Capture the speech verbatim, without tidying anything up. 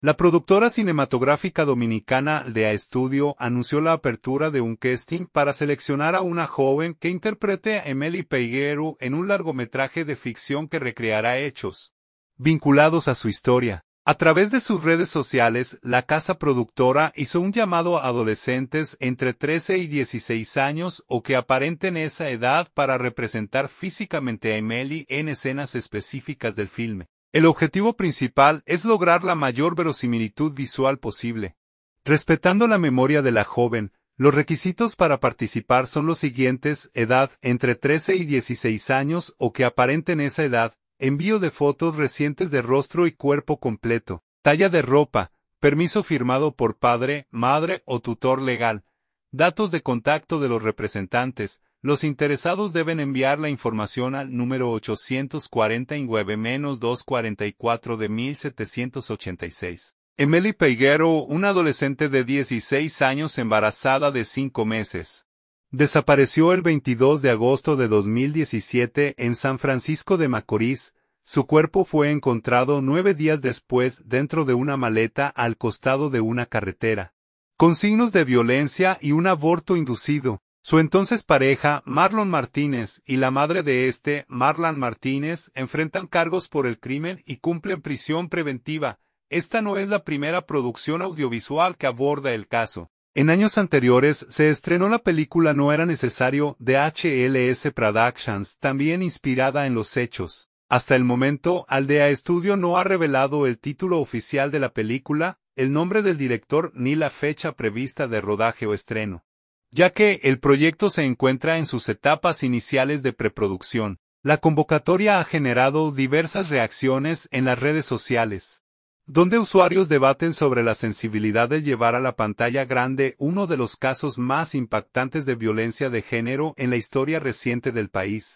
La productora cinematográfica dominicana Aldea Studio anunció la apertura de un casting para seleccionar a una joven que interprete a Emely Peiguero en un largometraje de ficción que recreará hechos vinculados a su historia. A través de sus redes sociales, la casa productora hizo un llamado a adolescentes entre trece y dieciséis años o que aparenten esa edad para representar físicamente a Emely en escenas específicas del filme. El objetivo principal es lograr la mayor verosimilitud visual posible. Respetando la memoria de la joven, los requisitos para participar son los siguientes: edad entre trece y dieciséis años o que aparenten esa edad, envío de fotos recientes de rostro y cuerpo completo, talla de ropa, permiso firmado por padre, madre o tutor legal, datos de contacto de los representantes. Los interesados deben enviar la información al número ochocientos cuarenta y nueve menos doscientos cuarenta y cuatro de mil setecientos ochenta y seis. Emely Peiguero, una adolescente de dieciséis años embarazada de cinco meses. Desapareció el veintidós de agosto de dos mil diecisiete en San Francisco de Macorís. Su cuerpo fue encontrado nueve días después dentro de una maleta al costado de una carretera, con signos de violencia y un aborto inducido. Su entonces pareja, Marlon Martínez, y la madre de este, Marlan Martínez, enfrentan cargos por el crimen y cumplen prisión preventiva. Esta no es la primera producción audiovisual que aborda el caso. En años anteriores se estrenó la película No era necesario de H L S Productions, también inspirada en los hechos. Hasta el momento, Aldea Studio no ha revelado el título oficial de la película, el nombre del director ni la fecha prevista de rodaje o estreno, ya que el proyecto se encuentra en sus etapas iniciales de preproducción. La convocatoria ha generado diversas reacciones en las redes sociales, donde usuarios debaten sobre la sensibilidad de llevar a la pantalla grande uno de los casos más impactantes de violencia de género en la historia reciente del país.